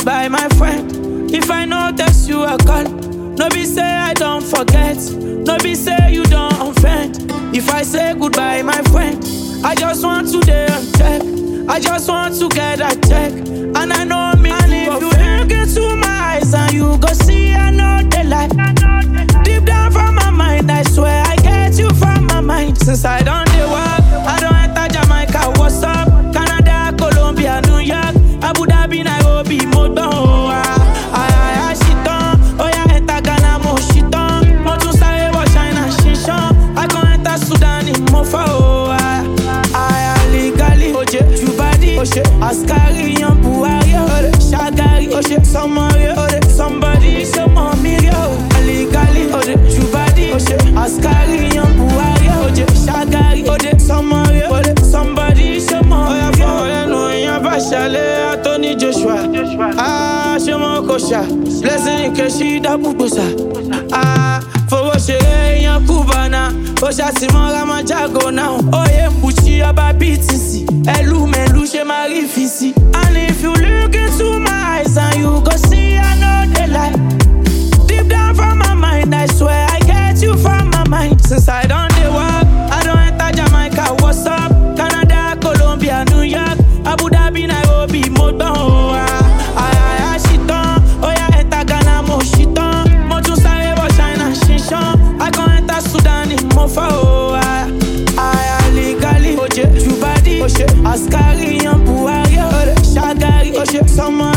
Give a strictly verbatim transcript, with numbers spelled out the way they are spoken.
goodbye, my friend. If I notice you a call, no be say I don't forget, no be say you don't offend. If I say goodbye, my friend, I just want to day and check. I just want to get a check, and I know me. And if you look into my eyes and you go see I know the light. Deep down from my mind, I swear I get you from my mind. Since I don't do work, I don't enter Jamaica, what's up? Canada, Colombia, New York, Abu Dhabi, Nairobi, Modo. I, I, I, shit on. Oh yeah, enter Ghana, mo shit on. Mo too sorry, what China, shit on. I go enter Sudan, in Mofa. I, I, legally, oje, Jubadi, oje, Askari, Yan Buhari, ode, Shagari, oje, somebody, ode, somebody, some more million. Legally, ode, Jubadi, oje, Askari, Yan Buhari, oje, Shagari, ode, somebody, ode, somebody, some more. Oh yeah, for them, no, yan Bashale, Anthony Joshua. Ah, Shemo Kosha, blessing Keshi da Bubusa. Ah, for what she yan Kubana, Osha Simora Majago now. Oh yeah, Buchi aba B T C, Elu Melu she Marifisi. And if you look into my eyes and you go see I know the light. Deep down from my mind, I swear I get you from my mind. Since I don't do work, I don't enter Jamaica, what's up? Canada, Colombia, New York, Abu Dhabi, Nairobi, Moto. I, I, I, shit on. Oh yeah, enter Ghana, mo shit on. Mo too sorry, but China, shit on. I go enter Sudan, in Mofa. I, I, legally, oje, Jubadi, oje, Askari, Yan Buhari, ode, Shagari, oje, someone.